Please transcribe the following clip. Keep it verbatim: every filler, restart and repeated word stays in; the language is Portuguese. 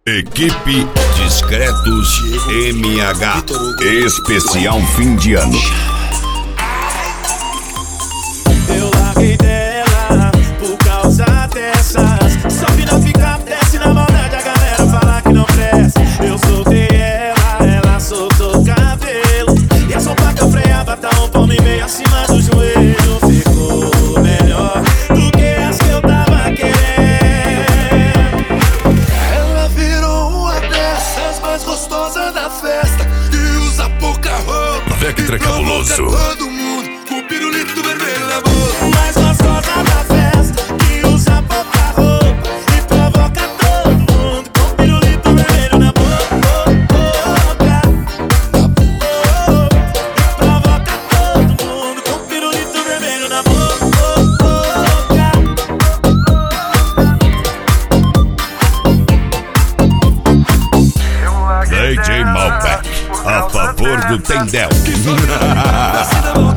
Equipe Discretos M H Especial Fim de Ano. Eu larguei dela por causa dessas. Só que não fica, desce na maldade, a galera fala que não presta. Eu soltei ela, ela soltou o cabelo. E a sopa que eu freava tá um palmo e meio acima do joelho. Ficou melhor do que as que eu tava querendo. Ela virou uma dessas mais gostosas da festa e usa pouca roupa. Vectra Cabuloso. Todo mundo com o pirulito vermelho na boca. Mais gostosa da festa que usa pouca roupa e provoca todo mundo com o pirulito vermelho na boca. E provoca todo mundo com o pirulito vermelho na boca. D J Malbec, a favor do Tendel.